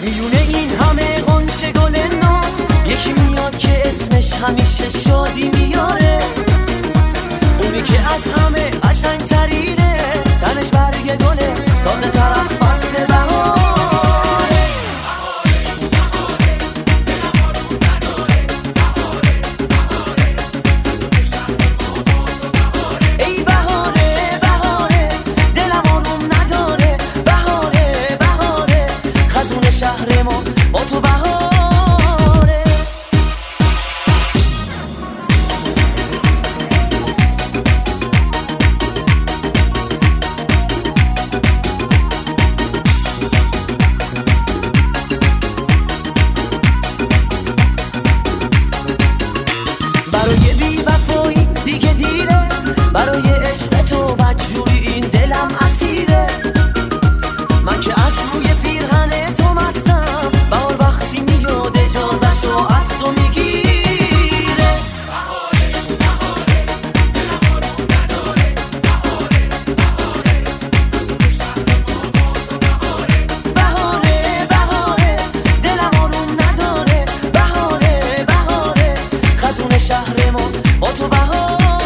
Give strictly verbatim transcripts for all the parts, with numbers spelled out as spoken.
میونه این همه غنچه گل ناز یکی میاد که اسمش همیشه شادی میاره، اونی که از همه قشنگ ترینه، تنش برگ گله تازه تر از فصل بهاره. ای بهاره بهاره دلم آروم نداره، بهاره بهاره خزون شهر ما با تو بهاره. برای بی وفایی دیگه دیره، برای عشق تو بدجوری این دلم اسیره. من که از روی پیرهن تو مستم، بهار وقتی میاد اجازه‌شو از تو میگیره. بهاره بهاره دلم آروم نداره، بهاره بهاره خزون شهر ما با تو بهاره.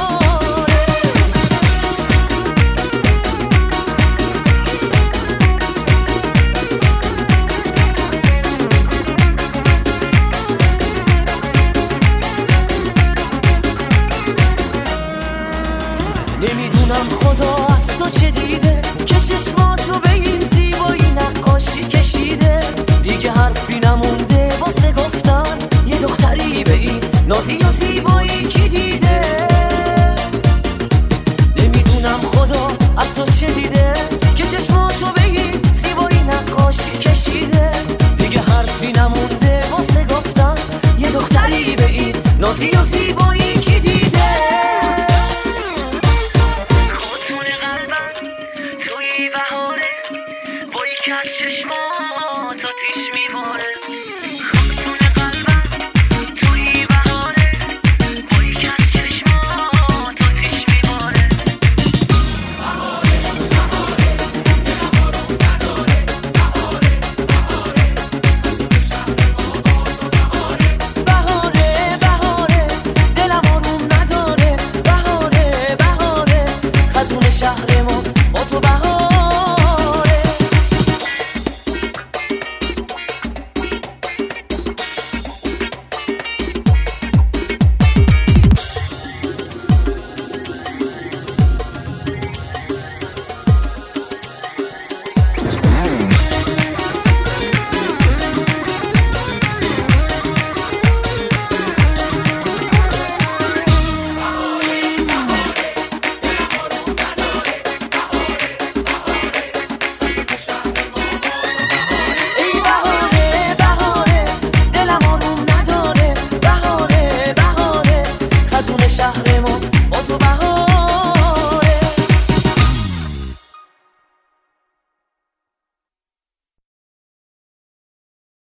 نمیدونم خدا از تو چه دیده که چشماتو به این زیبایی نقاشی کشیده. دیگه حرفی نمونده واسه گفتن یه دختری به این نازی و زیبایی کی دیده. نمیدونم خدا از تو چه دیده که چشماتو به این زیبایی نقاشی کشیده. دیگه حرفی نمونده واسه گفتن یه دختری به این نازی و زیبایی